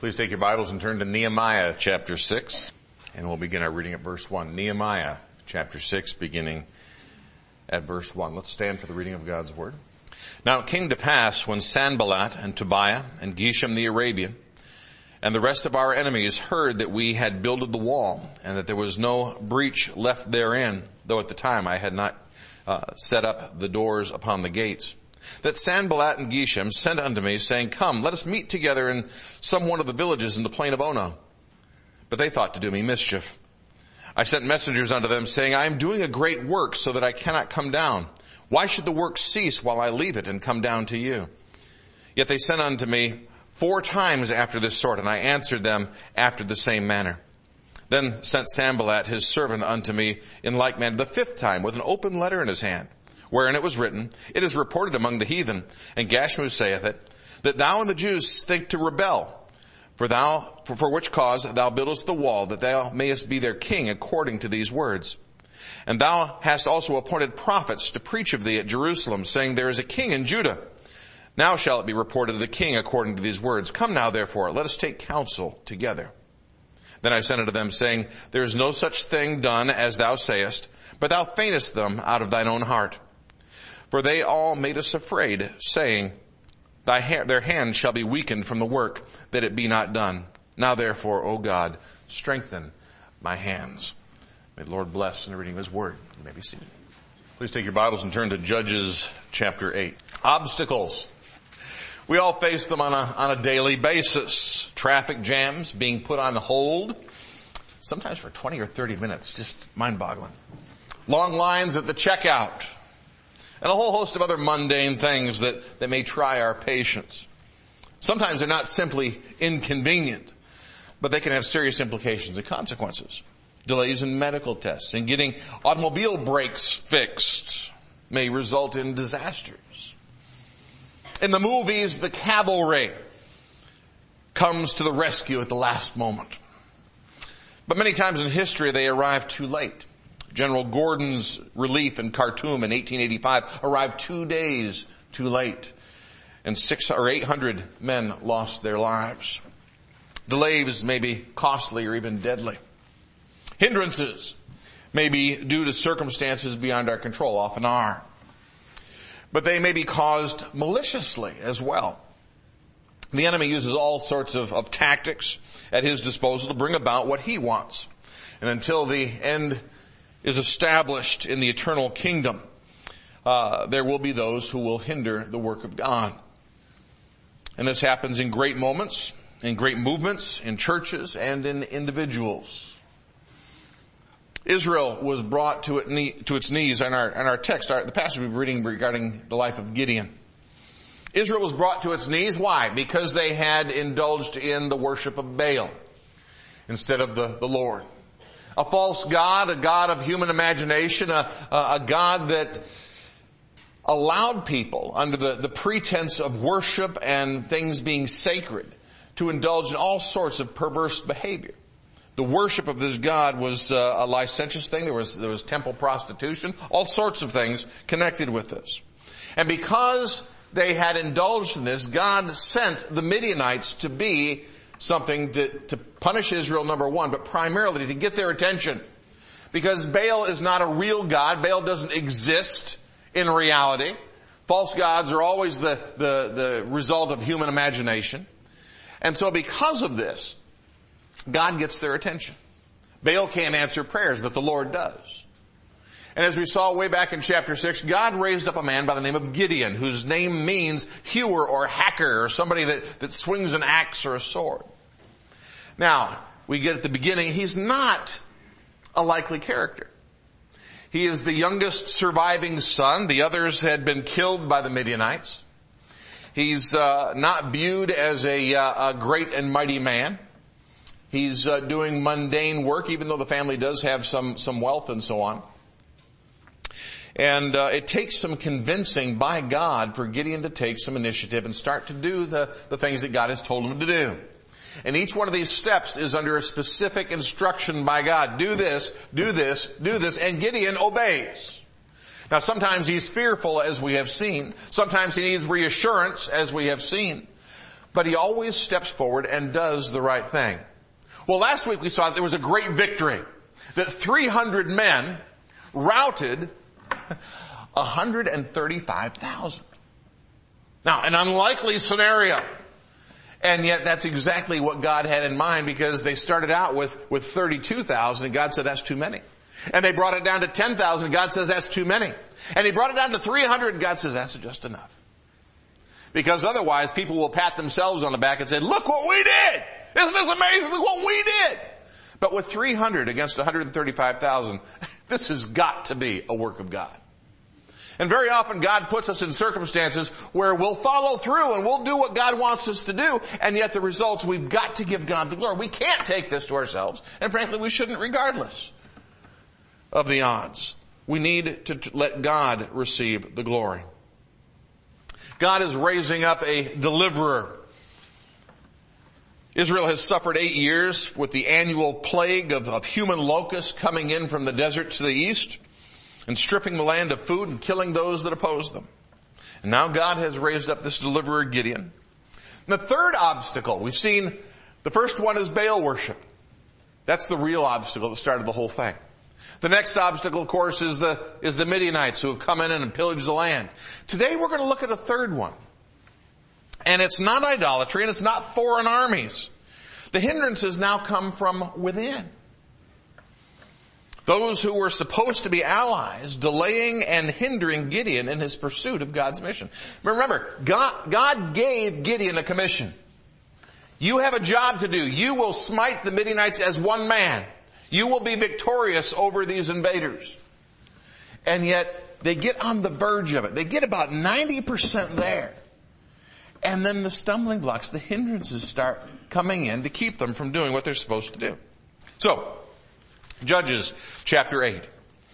Please take your Bibles and turn to Nehemiah chapter 6, and we'll begin our reading at verse 1. Nehemiah chapter 6, beginning at verse 1. Let's stand for the reading of God's Word. Now it came to pass when Sanballat and Tobiah and Geshem the Arabian and the rest of our enemies heard that we had builded the wall and that there was no breach left therein, though at the time I had not set up the doors upon the gates, that Sanballat and Geshem sent unto me, saying, Come, let us meet together in some one of the villages in the plain of Ono. But they thought to do me mischief. I sent messengers unto them, saying, I am doing a great work, so that I cannot come down. Why should the work cease while I leave it and come down to you? Yet they sent unto me 4 times after this sort, and I answered them after the same manner. Then sent Sanballat his servant unto me in like manner the 5th time, with an open letter in his hand, wherein it was written, It is reported among the heathen, and Gashmu saith it, that thou and the Jews think to rebel, for which cause thou buildest the wall, that thou mayest be their king according to these words. And thou hast also appointed prophets to preach of thee at Jerusalem, saying, There is a king in Judah. Now shall it be reported to the king according to these words. Come now, therefore, let us take counsel together. Then I sent unto them, saying, There is no such thing done as thou sayest, but thou feignest them out of thine own heart. For they all made us afraid, saying, Their hand shall be weakened from the work, that it be not done. Now therefore, O God, strengthen my hands. May the Lord bless in the reading of His Word. You may be seated. Please take your Bibles and turn to Judges chapter 8. Obstacles. We all face them on a daily basis. Traffic jams, being put on hold, sometimes for 20 or 30 minutes, just mind-boggling. Long lines at the checkout, and a whole host of other mundane things that may try our patience. Sometimes they're not simply inconvenient, but they can have serious implications and consequences. Delays in medical tests and getting automobile brakes fixed may result in disasters. In the movies, the cavalry comes to the rescue at the last moment. But many times in history, they arrive too late. General Gordon's relief in Khartoum in 1885 arrived 2 days too late, and 600 or 800 men lost their lives. Delays may be costly or even deadly. Hindrances may be due to circumstances beyond our control, often are. But they may be caused maliciously as well. The enemy uses all sorts of tactics at his disposal to bring about what he wants. And until the end is established in the eternal kingdom, there will be those who will hinder the work of God. And this happens in great moments, in great movements, in churches, and in individuals. Israel was brought to its knees in our text, the passage we're reading regarding the life of Gideon. Israel was brought to its knees. Why? Because they had indulged in the worship of Baal instead of the Lord. A false god, a god of human imagination, a god that allowed people under the pretense of worship and things being sacred to indulge in all sorts of perverse behavior. The worship of this god was a licentious thing. There was temple prostitution, all sorts of things connected with this. And because they had indulged in this, God sent the Midianites to be something to punish Israel, number one, but primarily to get their attention. Because Baal is not a real god. Baal doesn't exist in reality. False gods are always the result of human imagination. And so because of this, God gets their attention. Baal can't answer prayers, but the Lord does. And as we saw way back in chapter 6, God raised up a man by the name of Gideon, whose name means hewer or hacker, or somebody that swings an axe or a sword. Now, we get at the beginning, he's not a likely character. He is the youngest surviving son. The others had been killed by the Midianites. He's not viewed as a great and mighty man. He's doing mundane work, even though the family does have some wealth and so on. And it takes some convincing by God for Gideon to take some initiative and start to do the things that God has told him to do. And each one of these steps is under a specific instruction by God. Do this, do this, do this, and Gideon obeys. Now sometimes he's fearful, as we have seen. Sometimes he needs reassurance, as we have seen. but he always steps forward and does the right thing. Well, last week we saw that there was a great victory, that 300 men routed 135,000. Now, an unlikely scenario. And yet that's exactly what God had in mind, because they started out with 32,000 and God said that's too many. And they brought it down to 10,000 and God says that's too many. And he brought it down to 300 and God says that's just enough. Because otherwise people will pat themselves on the back and say, look what we did! Isn't this amazing? Look what we did! But with 300 against 135,000, this has got to be a work of God. And very often God puts us in circumstances where we'll follow through and we'll do what God wants us to do, and yet the results, we've got to give God the glory. We can't take this to ourselves, and frankly we shouldn't, regardless of the odds. We need to let God receive the glory. God is raising up a deliverer. Israel has suffered 8 years with the annual plague of human locusts coming in from the desert to the east and stripping the land of food and killing those that oppose them. And now God has raised up this deliverer, Gideon. And the third obstacle, we've seen, the first one is Baal worship. That's the real obstacle that started the whole thing. The next obstacle, of course, is the Midianites who have come in and pillaged the land. Today we're going to look at a third one. And it's not idolatry and it's not foreign armies. The hindrances now come from within. Those who were supposed to be allies, delaying and hindering Gideon in his pursuit of God's mission. Remember, God gave Gideon a commission. You have a job to do. You will smite the Midianites as one man. You will be victorious over these invaders. And yet, they get on the verge of it. They get about 90% there. And then the stumbling blocks, the hindrances start coming in to keep them from doing what they're supposed to do. So, Judges chapter 8.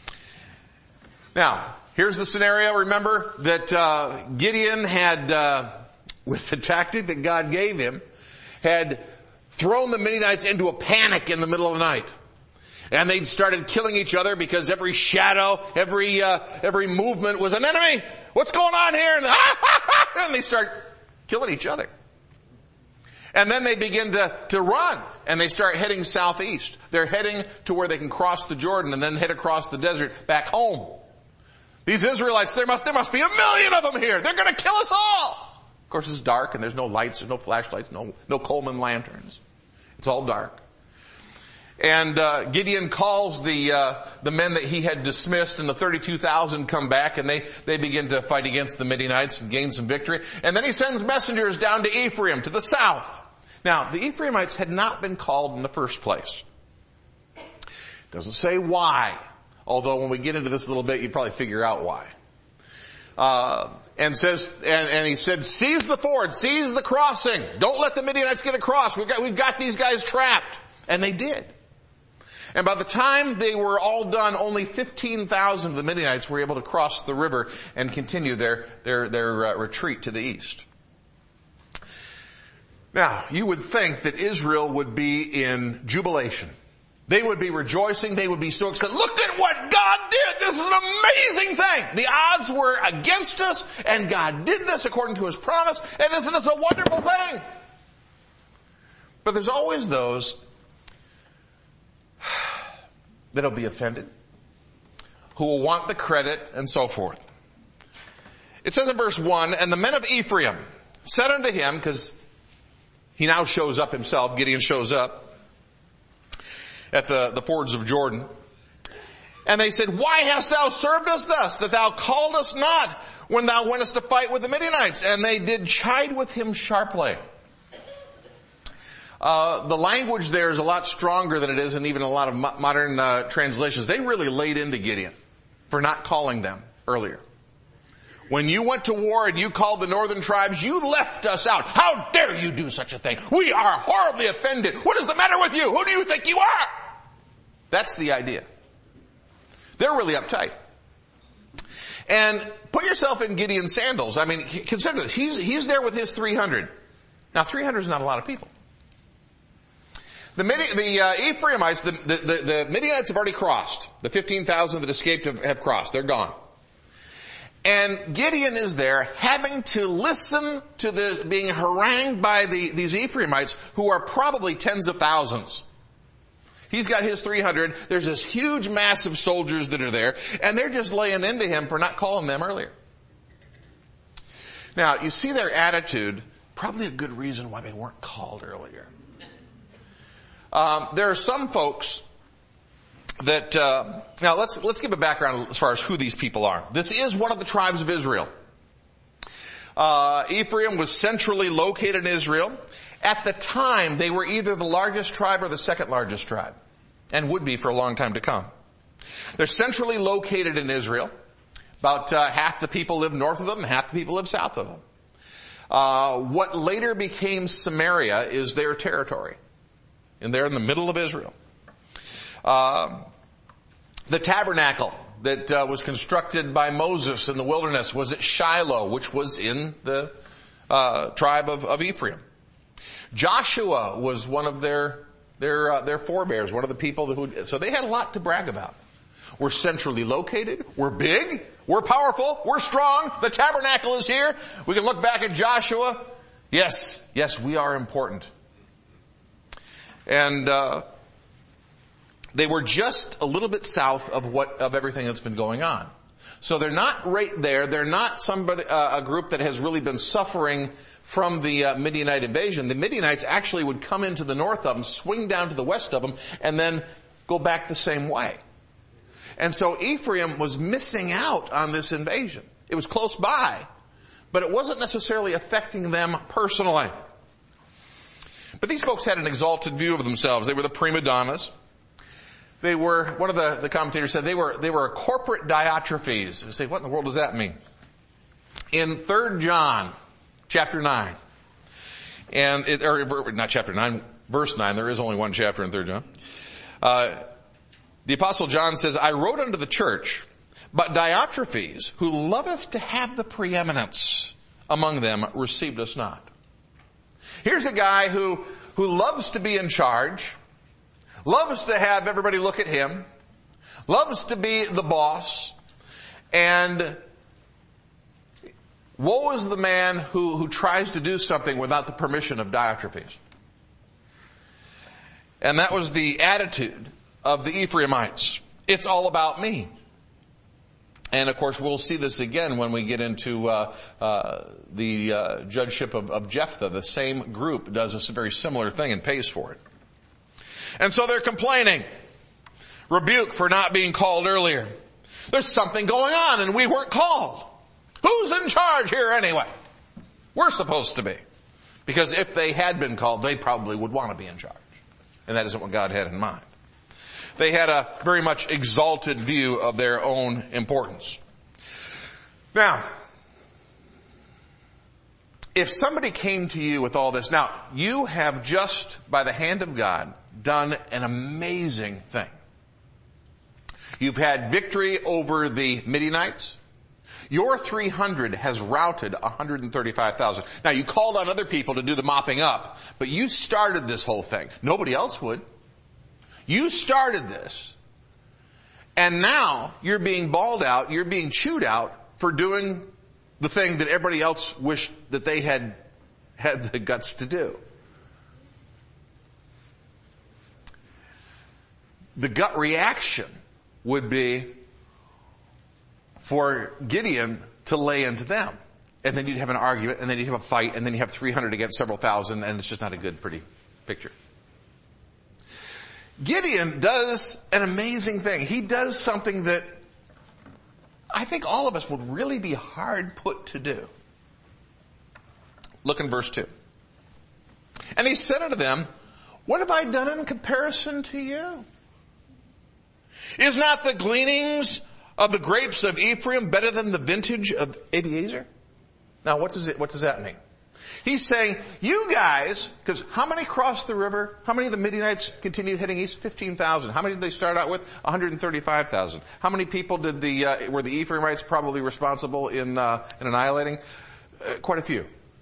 Now, here's the scenario. Remember that Gideon had, with the tactic that God gave him, had thrown the Midianites into a panic in the middle of the night. And they'd started killing each other because every shadow, every movement was an enemy. What's going on here? And they start killing each other. And then they begin to run, and they start heading southeast. They're heading to where they can cross the Jordan and then head across the desert back home. These Israelites, there must be 1 million of them here. They're going to kill us all. Of course, it's dark, and there's no lights, there's no flashlights, no Coleman lanterns. It's all dark. And Gideon calls the men that he had dismissed, and the 32,000 come back, and they begin to fight against the Midianites and gain some victory. And then he sends messengers down to Ephraim, to the south. Now, the Ephraimites had not been called in the first place. Doesn't say why, although when we get into this a little bit, you probably figure out why. And he said, seize the ford, seize the crossing. Don't let the Midianites get across. We've got these guys trapped. And they did. And by the time they were all done, only 15,000 of the Midianites were able to cross the river and continue their retreat to the east. Now, you would think that Israel would be in jubilation. They would be rejoicing. They would be so excited. Look at what God did. This is an amazing thing. The odds were against us, and God did this according to His promise, and isn't this a wonderful thing? But there's always those that'll be offended, who will want the credit, and so forth. It says in verse 1, and the men of Ephraim said unto him, because he now shows up himself, Gideon shows up at the fords of Jordan. And they said, why hast thou served us thus, that thou called us not when thou wentest to fight with the Midianites? And they did chide with him sharply. The language there is a lot stronger than it is in even a lot of modern translations. They really laid into Gideon for not calling them earlier. When you went to war and you called the northern tribes, you left us out. How dare you do such a thing? We are horribly offended. What is the matter with you? Who do you think you are? That's the idea. They're really uptight. And put yourself in Gideon's sandals. I mean, consider this. He's there with his 300. Now, 300 is not a lot of people. The Ephraimites, the Midianites have already crossed. The 15,000 that escaped have crossed. They're gone. And Gideon is there having to listen to this, being harangued by these Ephraimites who are probably tens of thousands. He's got his 300. There's this huge mass of soldiers that are there, and they're just laying into him for not calling them earlier. Now, you see their attitude, probably a good reason why they weren't called earlier. There are some folks that, now let's give a background as far as who these people are. This is one of the tribes of Israel. Ephraim was centrally located in Israel. At the time, they were either the largest tribe or the second largest tribe, and would be for a long time to come. They're centrally located in Israel. About half the people live north of them, and half the people live south of them. What later became Samaria is their territory, and they're in the middle of Israel. The tabernacle that was constructed by Moses in the wilderness was at Shiloh, which was in the tribe of Ephraim. Joshua was one of their forebears, one of the people who, so they had a lot to brag about. We're centrally located, we're big, we're powerful, we're strong, the tabernacle is here. We can look back at Joshua. Yes, we are important. And they were just a little bit south of everything that's been going on. So they're not right there. They're not a group that has really been suffering from the Midianite invasion. The Midianites actually would come into the north of them, swing down to the west of them, and then go back the same way. And so Ephraim was missing out on this invasion. It was close by, but it wasn't necessarily affecting them personally. But these folks had an exalted view of themselves. They were the prima donnas. They were, one of the commentators said they were a corporate Diotrephes. You say, what in the world does that mean? In 3 John, chapter 9, not chapter 9, verse 9, there is only one chapter in 3 John. The apostle John says, I wrote unto the church, but Diotrephes, who loveth to have the preeminence among them, received us not. Here's a guy who loves to be in charge, loves to have everybody look at him, loves to be the boss, and woe is the man who tries to do something without the permission of Diotrephes. And that was the attitude of the Ephraimites. It's all about me. And of course we'll see this again when we get into the judgeship of Jephthah. The same group does a very similar thing and pays for it. And so they're complaining. Rebuke for not being called earlier. There's something going on and we weren't called. Who's in charge here anyway? We're supposed to be. Because if they had been called, they probably would want to be in charge. And that isn't what God had in mind. They had a very much exalted view of their own importance. Now, if somebody came to you with all this, now, you have just, by the hand of God, done an amazing thing. You've had victory over the Midianites. Your 300 has routed 135,000. Now, you called on other people to do the mopping up, but you started this whole thing. Nobody else would. You started this. And now you're being bawled out, you're being chewed out for doing the thing that everybody else wished that they had the guts to do. The gut reaction would be for Gideon to lay into them. And then you'd have an argument, and then you'd have a fight, and then you have 300 against several thousand, and it's just not a good, pretty picture. Gideon does an amazing thing. He does something that I think all of us would really be hard put to do. Look in verse 2. And he said unto them, what have I done in comparison to you? Is not the gleanings of the grapes of Ephraim better than the vintage of Abiezer? Now what does that mean? He's saying, you guys, because how many crossed the river? How many of the Midianites continued heading east? 15,000. How many did they start out with? 135,000. How many people were the Ephraimites probably responsible in annihilating? Quite a few.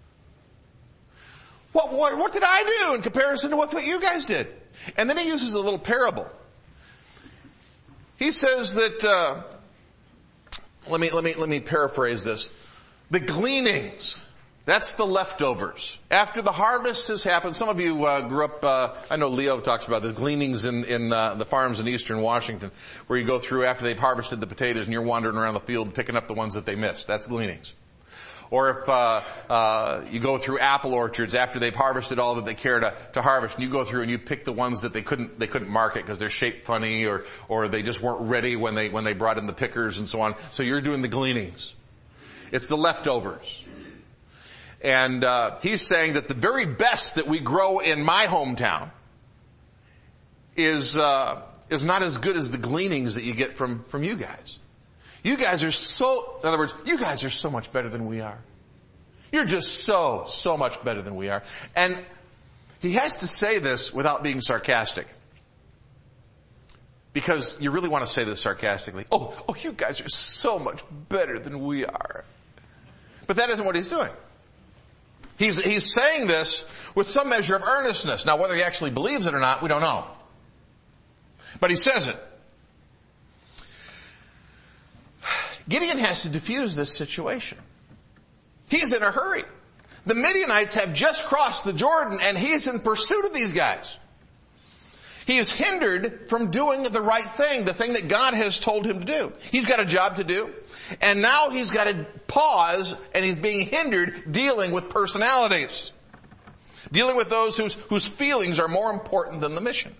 What did I do in comparison to what you guys did? And then he uses a little parable. He says that, let me paraphrase this. The gleanings, that's the leftovers. After the harvest has happened, some of you grew up, I know Leo talks about the gleanings in the farms in eastern Washington, where you go through after they've harvested the potatoes and you're wandering around the field picking up the ones that they missed. That's gleanings. Or if you go through apple orchards after they've harvested all that they care to harvest, and you go through and you pick the ones that they couldn't market because they're shaped funny, or they just weren't ready when they brought in the pickers and so on. So you're doing the gleanings. It's the leftovers. And he's saying that the very best that we grow in my hometown is not as good as the gleanings that you get from you guys. You guys are in other words, you guys are so much better than we are. You're just so much better than we are. And he has to say this without being sarcastic. Because you really want to say this sarcastically. Oh, you guys are so much better than we are. But that isn't what he's doing. He's saying this with some measure of earnestness. Now, whether he actually believes it or not, we don't know. But he says it. Gideon has to diffuse this situation. He's in a hurry. The Midianites have just crossed the Jordan and he's in pursuit of these guys. He is hindered from doing the right thing, the thing that God has told him to do. He's got a job to do, and now he's got to pause, and he's being hindered dealing with personalities. Dealing with those whose feelings are more important than the mission.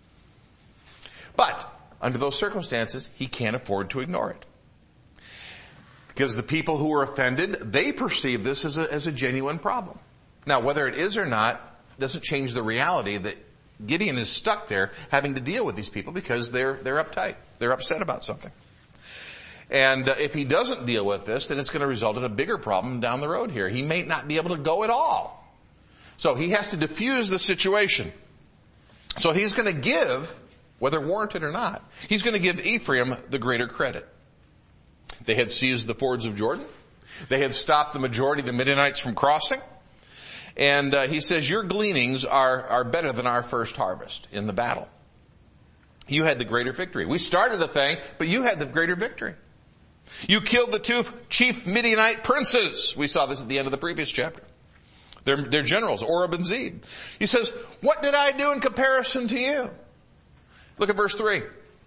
But, under those circumstances, he can't afford to ignore it. Because the people who are offended, they perceive this as a genuine problem. Now, whether it is or not, doesn't change the reality that Gideon is stuck there having to deal with these people because they're uptight. They're upset about something. And if he doesn't deal with this, then it's going to result in a bigger problem down the road here. He may not be able to go at all. So he has to diffuse the situation. So he's going to give, whether warranted or not, he's going to give Ephraim the greater credit. They had seized the fords of Jordan. They had stopped the majority of the Midianites from crossing. And he says, your gleanings are better than our first harvest in the battle. You had the greater victory. We started the thing, but you had the greater victory. You killed the two chief Midianite princes. We saw this at the end of the previous chapter. They're generals, Oreb and Zeb. He says, what did I do in comparison to you? Look at verse 3.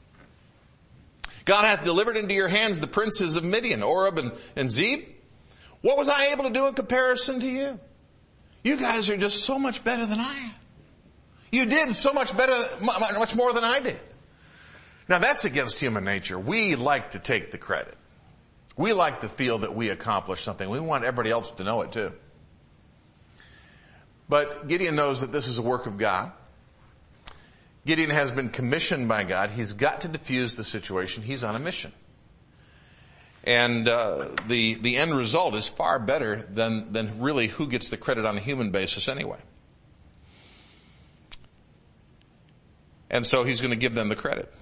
God hath delivered into your hands the princes of Midian, Oreb and Zeb. What was I able to do in comparison to you? You guys are just so much better than I am. You did so much better, much more than I did. Now that's against human nature. We like to take the credit. We like to feel that we accomplished something. We want everybody else to know it too. But Gideon knows that this is a work of God. Gideon has been commissioned by God. He's got to diffuse the situation. He's on a mission. And the end result is far better than really who gets the credit on a human basis anyway. And so he's going to give them the credit.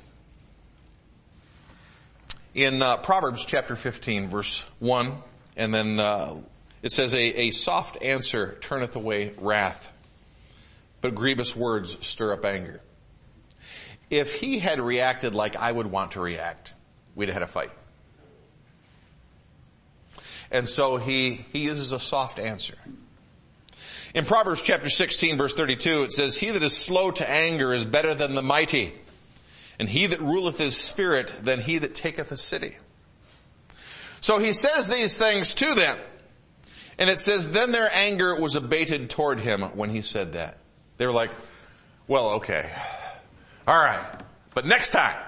In Proverbs chapter 15, verse 1, and then it says, a soft answer turneth away wrath, but grievous words stir up anger. If he had reacted like I would want to react, we'd have had a fight. And so he uses a soft answer. In Proverbs chapter 16 verse 32 it says, he that is slow to anger is better than the mighty, and he that ruleth his spirit than he that taketh a city. So he says these things to them. And it says, then their anger was abated toward him when he said that. They were like, well, okay. All right. But next time.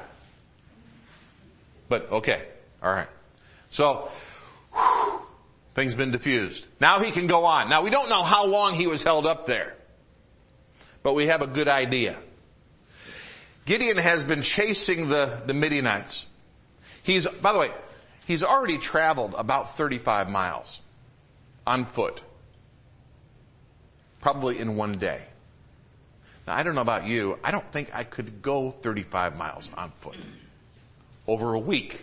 But okay. All right. So, things been diffused. Now he can go on. Now we don't know how long he was held up there, but we have a good idea. Gideon has been chasing the Midianites. By the way, he's already traveled about 35 miles on foot. Probably in one day. Now I don't know about you. I don't think I could go 35 miles on foot over a week.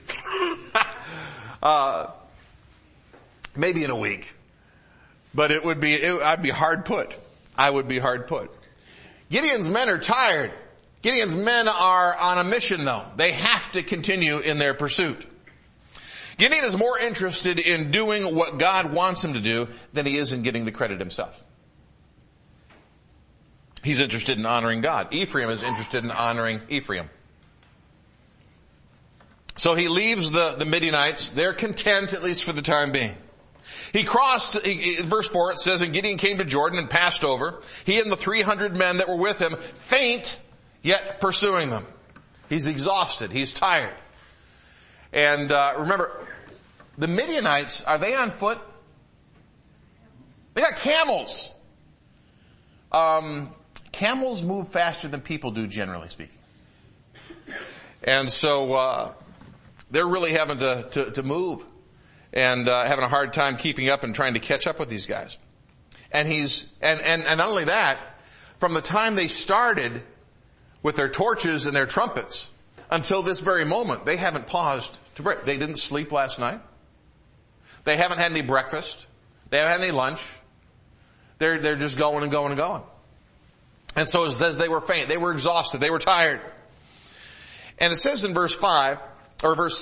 Maybe in a week. But I'd be hard put. I would be hard put. Gideon's men are tired. Gideon's men are on a mission though. They have to continue in their pursuit. Gideon is more interested in doing what God wants him to do than he is in getting the credit himself. He's interested in honoring God. Ephraim is interested in honoring Ephraim. So he leaves the Midianites. They're content, at least for the time being. He crossed, in verse 4 it says, and Gideon came to Jordan and passed over. He and the 300 men that were with him, faint, yet pursuing them. He's exhausted. He's tired. And remember, the Midianites, are they on foot? They got camels. Camels move faster than people do, generally speaking. And so they're really having to move and having a hard time keeping up and trying to catch up with these guys. And and not only that, from the time they started with their torches and their trumpets until this very moment, they haven't paused to break. They didn't sleep last night. They haven't had any breakfast. They haven't had any lunch. They're just going and going and going. And so it says they were faint. They were exhausted. They were tired. And it says in verse 5, verse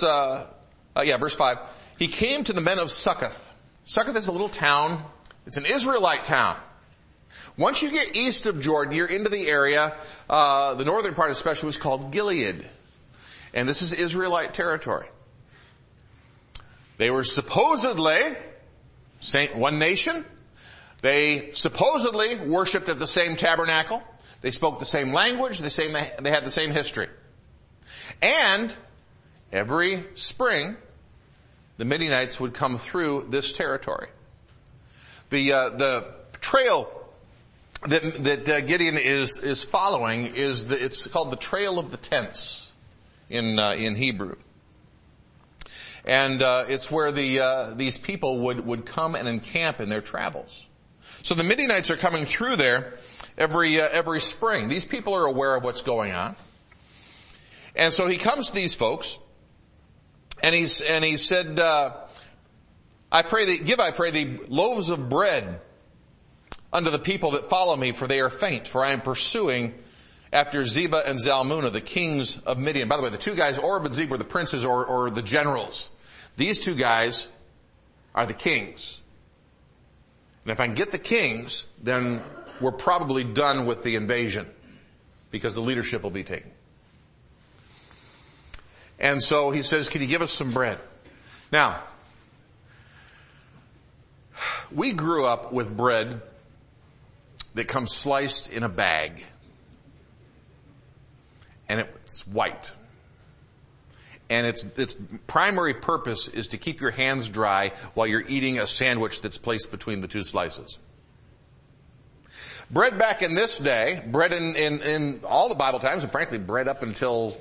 5, he came to the men of Succoth. Succoth is a little town. It's an Israelite town. Once you get east of Jordan, you're into the area, the northern part especially was called Gilead. And this is Israelite territory. They were supposedly one nation. They supposedly worshipped at the same tabernacle. They spoke the same language. They had the same history. And every spring, the Midianites would come through this territory. The trail that Gideon is following it's called the Trail of the Tents in Hebrew. And it's where these people would come and encamp in their travels. So the Midianites are coming through there every spring. These people are aware of what's going on. And so he comes to these folks and he said, I pray thee loaves of bread unto the people that follow me, for they are faint, for I am pursuing after Zebah and Zalmunna, the kings of Midian. By the way, the two guys, Oreb and Zebah, were the princes or the generals. These two guys are the kings. And if I can get the kings, then we're probably done with the invasion, because the leadership will be taken. And so he says, can you give us some bread? Now, we grew up with bread that comes sliced in a bag. And it's white. And its primary purpose is to keep your hands dry while you're eating a sandwich that's placed between the two slices. Bread back in this day, bread in all the Bible times, and frankly bread up until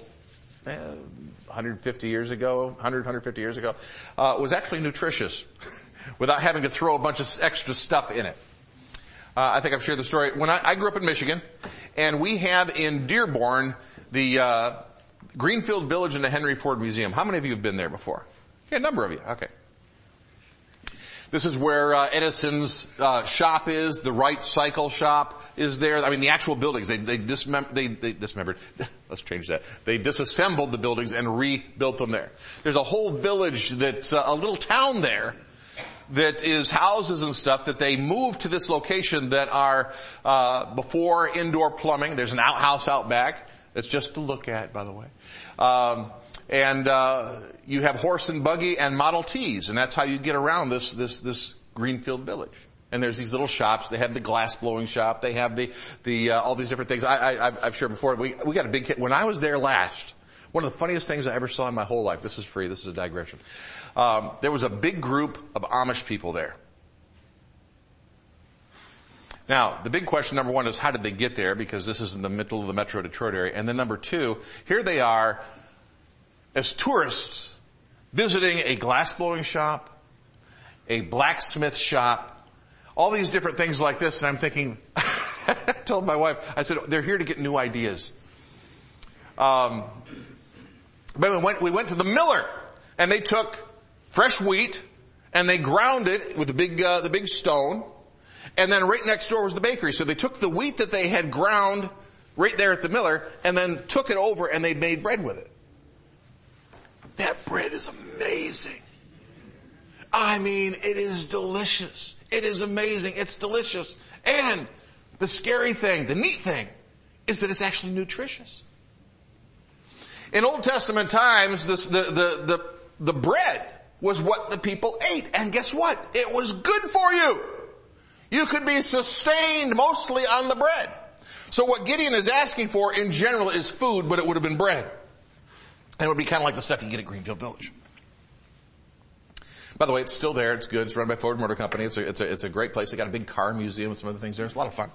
150 years ago, was actually nutritious without having to throw a bunch of extra stuff in it. I think I've shared the story. When I grew up in Michigan, and we have in Dearborn the Greenfield Village and the Henry Ford Museum. How many of you have been there before? Okay, a number of you. Okay. This is where Edison's shop is. The Wright Cycle shop is there. I mean, the actual buildings. They dismembered. Let's change that. They disassembled the buildings and rebuilt them there. There's a whole village that's a little town there that is houses and stuff that they moved to this location that are before indoor plumbing. There's an outhouse out back. That's just to look at, by the way. And you have horse and buggy and Model Ts, and that's how you get around this Greenfield Village. And there's these little shops. They have the glass blowing shop. They have the all these different things. I've shared before. We got a big kid. When I was there last, one of the funniest things I ever saw in my whole life. This is free. This is a digression. There was a big group of Amish people there. Now, the big question, number one, is how did they get there? Because this is in the middle of the Metro Detroit area. And then number two, here they are as tourists visiting a glass-blowing shop, a blacksmith shop, all these different things like this. And I'm thinking, I told my wife, I said, they're here to get new ideas. But we went to the miller, and they took fresh wheat, and they ground it with the big stone. And then right next door was the bakery. So they took the wheat that they had ground right there at the miller and then took it over and they made bread with it. That bread is amazing. I mean, it is delicious. It is amazing. It's delicious. And the scary thing, the neat thing, is that it's actually nutritious. In Old Testament times, the bread was what the people ate. And guess what? It was good for you. You could be sustained mostly on the bread. So what Gideon is asking for in general is food, but it would have been bread. And it would be kind of like the stuff you get at Greenfield Village. By the way, it's still there. It's good. It's run by Ford Motor Company. It's a great place. They got a big car museum and some other things there. It's a lot of fun.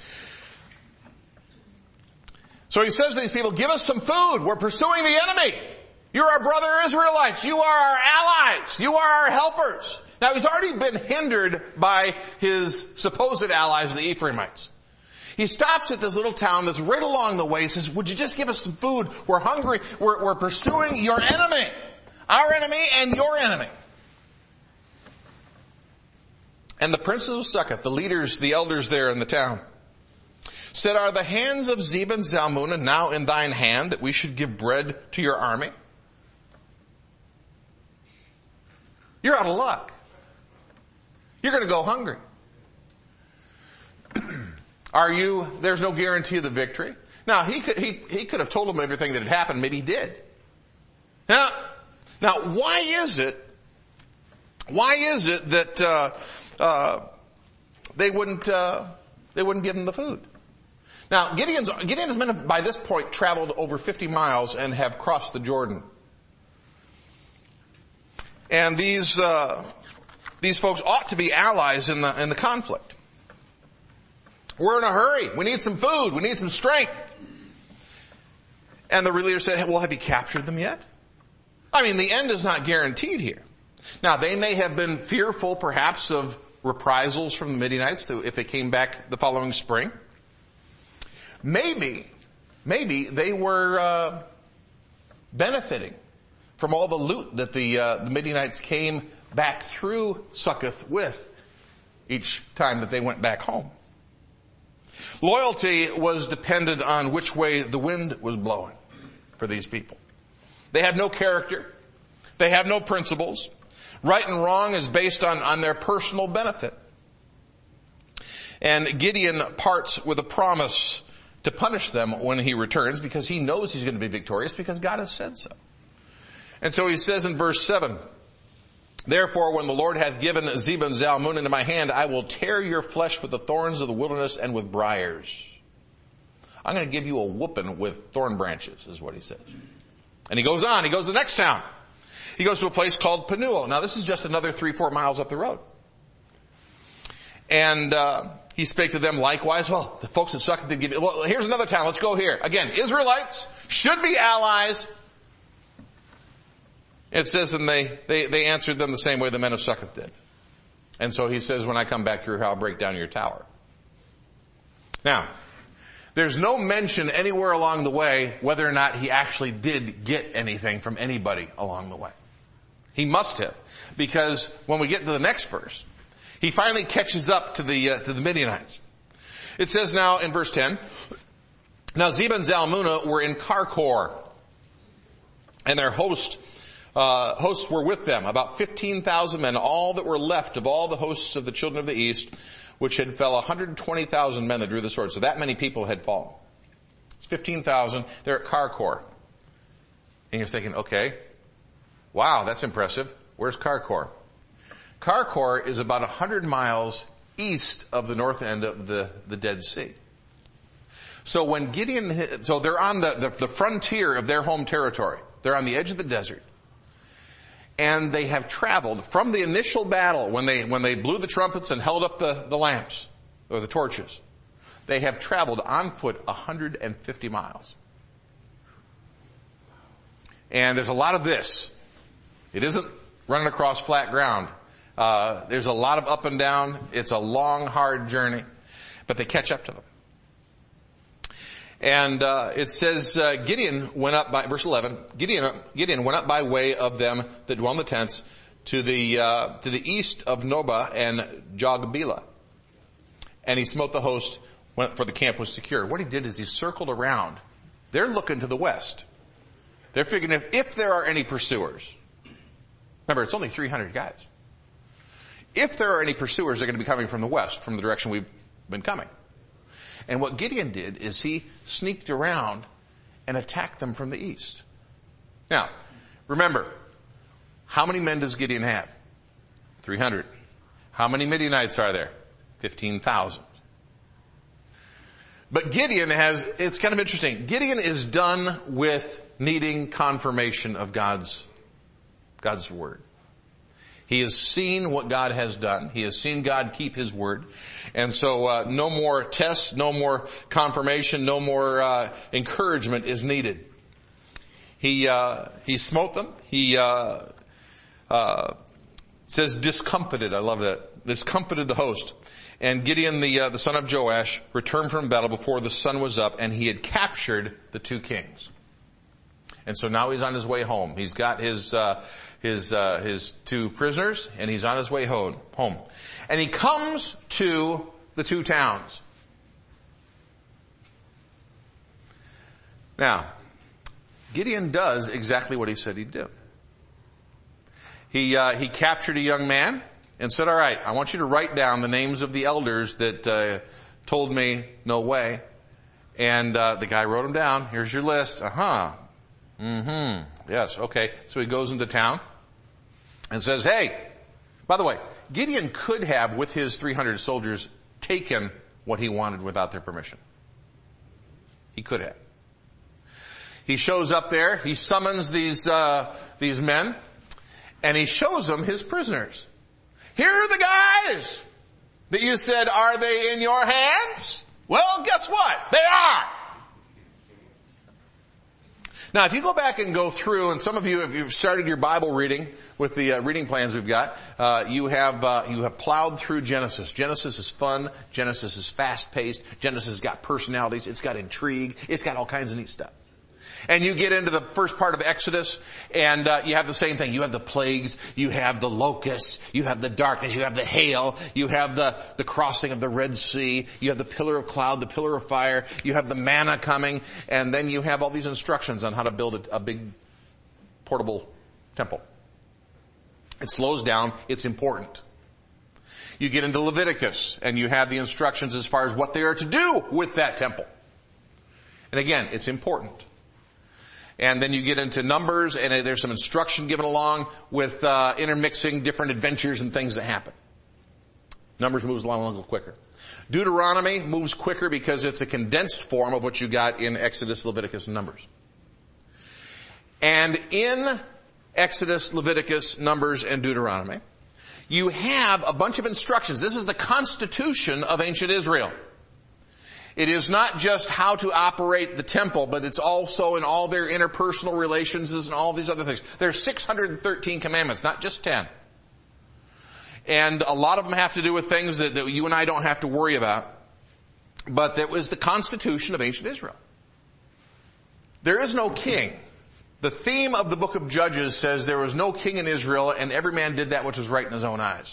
So he says to these people, give us some food. We're pursuing the enemy. You're our brother Israelites. You are our allies. You are our helpers. Now he's already been hindered by his supposed allies, the Ephraimites. He stops at this little town that's right along the way. He says, would you just give us some food? We're hungry. We're pursuing your enemy. Our enemy and your enemy. And the princes of Succoth, the leaders, the elders there in the town, said, are the hands of Zebah and Zalmunna now in thine hand that we should give bread to your army? You're out of luck. You're going to go hungry. There's no guarantee of the victory. Now, he could have told them everything that had happened. Maybe he did. Now, why is it that, they wouldn't give him the food? Now, Gideon's men have by this point traveled over 50 miles and have crossed the Jordan. And these folks ought to be allies in the conflict. We're in a hurry. We need some food. We need some strength. And the leader said, well, have you captured them yet? I mean, the end is not guaranteed here. Now, they may have been fearful, perhaps, of reprisals from the Midianites if they came back the following spring. Maybe they were benefiting from all the loot that the Midianites came back through Succoth with each time that they went back home. Loyalty was dependent on which way the wind was blowing for these people. They have no character. They have no principles. Right and wrong is based on their personal benefit. And Gideon parts with a promise to punish them when he returns because he knows he's going to be victorious because God has said so. And so he says in verse 7, therefore, when the Lord hath given Zebah and Zalmunna into my hand, I will tear your flesh with the thorns of the wilderness and with briars. I'm going to give you a whooping with thorn branches, is what he says. And he goes on. He goes to the next town. He goes to a place called Penuel. Now, this is just another 3-4 miles up the road. And he spake to them likewise. Well, the folks in Succoth did give you. Well, here's another town. Let's go here. Again, Israelites should be allies. It says, and they answered them the same way the men of Succoth did. And so he says, when I come back through here, I'll break down your tower. Now, there's no mention anywhere along the way whether or not he actually did get anything from anybody along the way. He must have, because when we get to the next verse, he finally catches up to the Midianites. It says now in verse 10, now Zebah and Zalmunna were in Karkor, and their hosts were with them, about 15,000 men, all that were left of all the hosts of the children of the east, which had fell 120,000 men that drew the sword. So that many people had fallen. It's 15,000. They're at Karkor. And you're thinking, okay, wow, that's impressive. Where's Karkor? Karkor is about 100 miles east of the north end of the Dead Sea. So when so they're on the frontier of their home territory. They're on the edge of the desert. And they have traveled from the initial battle when they blew the trumpets and held up the lamps or the torches. They have traveled on foot 150 miles. And there's a lot of this. It isn't running across flat ground. There's a lot of up and down. It's a long, hard journey, but they catch up to them. And it says Gideon went up by verse 11. Gideon went up by way of them that dwell in the tents to the east of Nobah and Jogbehah, and he smote the host for the camp was secure. What he did is he circled around. They're looking to the west. They're figuring if there are any pursuers. Remember, it's only 300 guys. if there are any pursuers, they're going to be coming from the west, from the direction we've been coming. And what Gideon did is he sneaked around and attacked them from the east. Now, remember, how many men does Gideon have? 300. How many Midianites are there? 15,000. But Gideon it's kind of interesting. Gideon is done with needing confirmation of God's word. He has seen what God has done. He has seen God keep His word. And so, no more tests, no more confirmation, no more, encouragement is needed. He smote them. He, says discomfited. I love that. Discomfited the host. And Gideon, the son of Joash, returned from battle before the sun was up, and he had captured the 2 kings. And so now he's on his way home. He's got his 2 prisoners, and he's on his way home. And he comes to the 2 towns. Now, Gideon does exactly what he said he'd do. He captured a young man and said, all right, I want you to write down the names of the elders that told me no way. And the guy wrote them down. Here's your list. Yes, okay. So he goes into town and says, hey, by the way, Gideon could have, with his 300 soldiers, taken what he wanted without their permission. He could have. He shows up there. He summons these men. And he shows them his prisoners. Here are the guys that you said, are they in your hands? Well, guess what? They are. Now, if you go back and go through, and some of you, if you've started your Bible reading with the reading plans we've got, you have plowed through Genesis. Genesis is fun. Genesis is fast-paced. Genesis has got personalities. It's got intrigue. It's got all kinds of neat stuff. And you get into the first part of Exodus, and you have the same thing. You have the plagues, you have the locusts, you have the darkness, you have the hail, you have the crossing of the Red Sea, you have the pillar of cloud, the pillar of fire, you have the manna coming, and then you have all these instructions on how to build a big portable temple. It slows down, it's important. You get into Leviticus, and you have the instructions as far as what they are to do with that temple. And again, it's important. And then you get into Numbers, and there's some instruction given along with intermixing different adventures and things that happen. Numbers moves along a little quicker. Deuteronomy moves quicker because it's a condensed form of what you got in Exodus, Leviticus, and Numbers. And in Exodus, Leviticus, Numbers, and Deuteronomy, you have a bunch of instructions. This is the constitution of ancient Israel. It is not just how to operate the temple, but it's also in all their interpersonal relations and all these other things. There's 613 commandments, not just 10. And a lot of them have to do with things that you and I don't have to worry about. But that was the constitution of ancient Israel. There is no king. The theme of the book of Judges says there was no king in Israel, and every man did that which was right in his own eyes.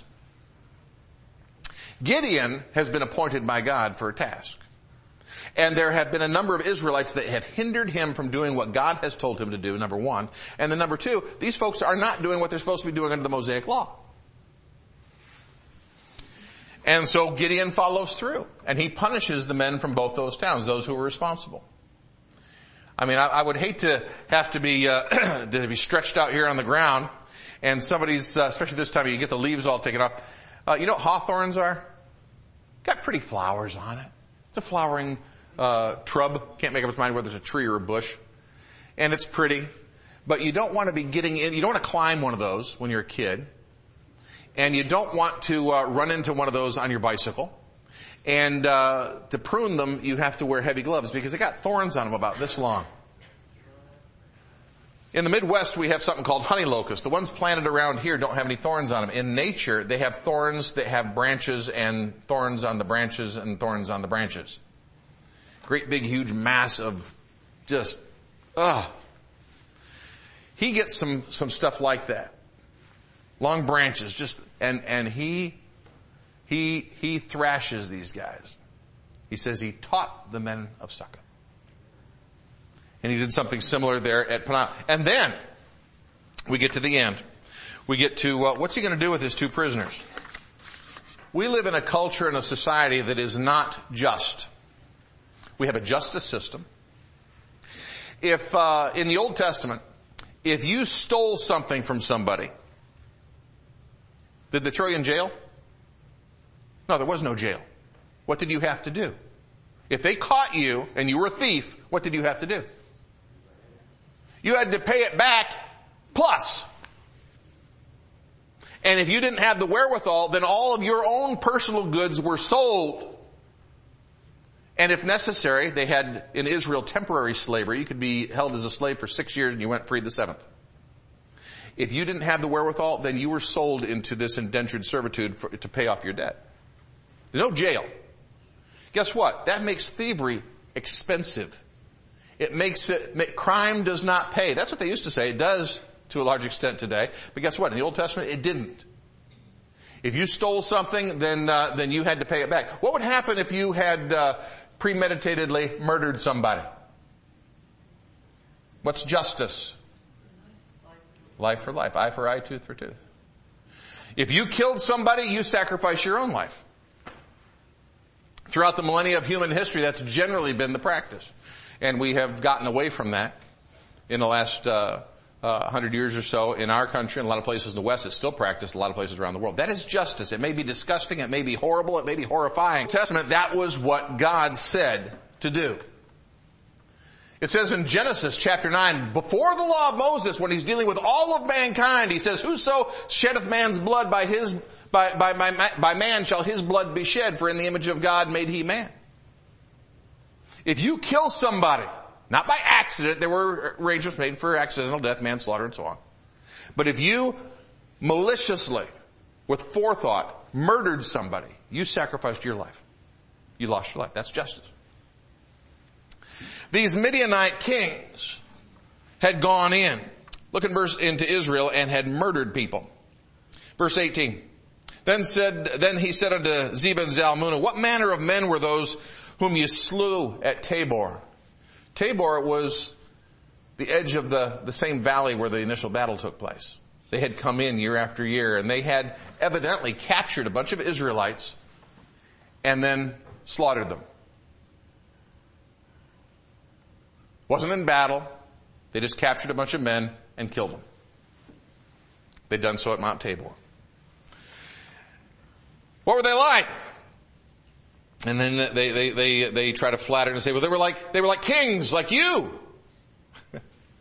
Gideon has been appointed by God for a task. And there have been a number of Israelites that have hindered him from doing what God has told him to do, number one. And then number two, these folks are not doing what they're supposed to be doing under the Mosaic Law. And so Gideon follows through, and he punishes the men from both those towns, those who were responsible. I mean, I would hate to have to be stretched out here on the ground, and somebody's, especially this time of year, you get the leaves all taken off. You know what hawthorns are? Got pretty flowers on it. It's a flowering shrub. Can't make up its mind whether it's a tree or a bush. And it's pretty. But you don't want to be getting in, you don't want to climb one of those when you're a kid. And you don't want to run into one of those on your bicycle. And to prune them, you have to wear heavy gloves because they got thorns on them about this long. In the Midwest, we have something called honey locust. The ones planted around here don't have any thorns on them. In nature, they have thorns that have branches and thorns on the branches and thorns on the branches. Great big huge mass of just, He gets some stuff like that. Long branches, just, and he thrashes these guys. He says he taught the men of Succoth. And he did something similar there at Peniel. And then, we get to the end. We get to, what's he going to do with his 2 prisoners? We live in a culture and a society that is not just. We have a justice system. If, in the Old Testament, if you stole something from somebody, did they throw you in jail? No, there was no jail. What did you have to do? If they caught you and you were a thief, what did you have to do? You had to pay it back plus. And if you didn't have the wherewithal, then all of your own personal goods were sold. And if necessary, they had in Israel temporary slavery. You could be held as a slave for 6 years and you went free the 7th. If you didn't have the wherewithal, then you were sold into this indentured servitude to pay off your debt. There's no jail. Guess what? That makes thievery expensive. It makes crime does not pay. That's what they used to say. It does to a large extent today. But guess what? In the Old Testament, it didn't. If you stole something, then you had to pay it back. What would happen if you had premeditatedly murdered somebody? What's justice? Life for life. Eye for eye, tooth for tooth. If you killed somebody, you sacrifice your own life. Throughout the millennia of human history, that's generally been the practice. And we have gotten away from that in the last 100 years or so in our country. In a lot of places in the West, it's still practiced in a lot of places around the world. That is justice. It may be disgusting. It may be horrible. It may be horrifying. In the Testament, that was what God said to do. It says in Genesis chapter 9, before the law of Moses, when he's dealing with all of mankind, he says, whoso sheddeth man's blood by man shall his blood be shed, for in the image of God made he man. If you kill somebody, not by accident, there were arrangements made for accidental death, manslaughter, and so on. But if you maliciously, with forethought, murdered somebody, you sacrificed your life. You lost your life. That's justice. These Midianite kings had gone in, into Israel and had murdered people. Verse 18. Then he said unto Zebah and Zalmunna, what manner of men were those whom you slew at Tabor? Tabor was the edge of the same valley where the initial battle took place. They had come in year after year, and they had evidently captured a bunch of Israelites and then slaughtered them. Wasn't in battle. They just captured a bunch of men and killed them. They'd done so at Mount Tabor. What were they like? And then they try to flatter and say, well, they were like kings, like you. And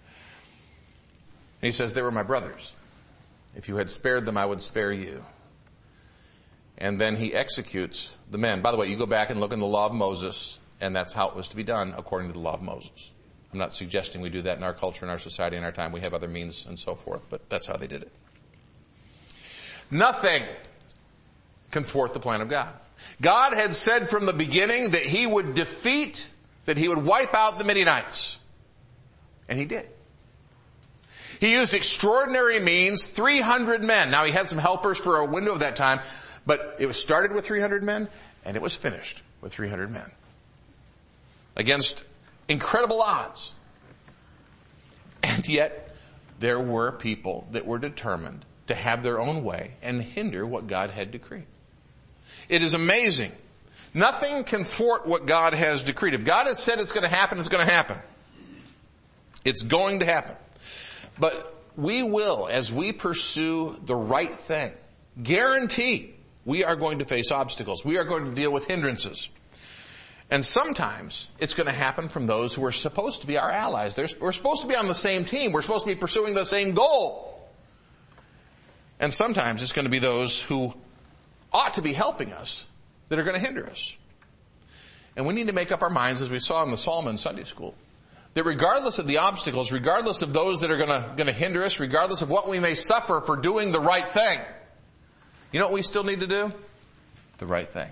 he says, they were my brothers. If you had spared them, I would spare you. And then he executes the men. By the way, you go back and look in the law of Moses, and that's how it was to be done according to the law of Moses. I'm not suggesting we do that in our culture, in our society, in our time. We have other means and so forth, but that's how they did it. Nothing can thwart the plan of God. God had said from the beginning that he would wipe out the Midianites. And he did. He used extraordinary means, 300 men. Now he had some helpers for a window of that time, but it was started with 300 men, and it was finished with 300 men. Against incredible odds. And yet, there were people that were determined to have their own way and hinder what God had decreed. It is amazing. Nothing can thwart what God has decreed. If God has said it's going to happen, it's going to happen. It's going to happen. But we will, as we pursue the right thing, guarantee we are going to face obstacles. We are going to deal with hindrances. And sometimes it's going to happen from those who are supposed to be our allies. We're supposed to be on the same team. We're supposed to be pursuing the same goal. And sometimes it's going to be those who ought to be helping us that are going to hinder us. And we need to make up our minds, as we saw in the Psalm in Sunday school, that regardless of the obstacles, regardless of those that are going to hinder us, regardless of what we may suffer for doing the right thing, you know what we still need to do? The right thing.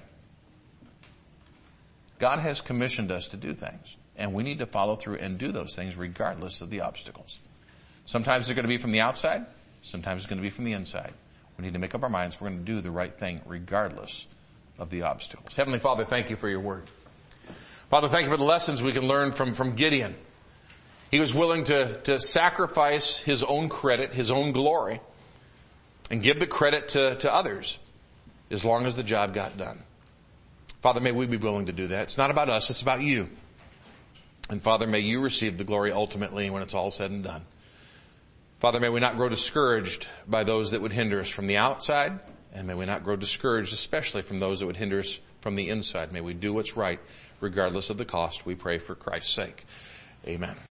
God has commissioned us to do things, and we need to follow through and do those things regardless of the obstacles. Sometimes they're going to be from the outside. Sometimes it's going to be from the inside. We need to make up our minds we're going to do the right thing regardless of the obstacles. Heavenly Father, thank you for your word. Father, thank you for the lessons we can learn from Gideon. He was willing to sacrifice his own credit, his own glory, and give the credit to others. as long as the job got done. Father, may we be willing to do that. It's not about us, it's about you. And Father, may you receive the glory ultimately when it's all said and done. Father, may we not grow discouraged by those that would hinder us from the outside, and may we not grow discouraged especially from those that would hinder us from the inside. May we do what's right regardless of the cost. We pray for Christ's sake. Amen.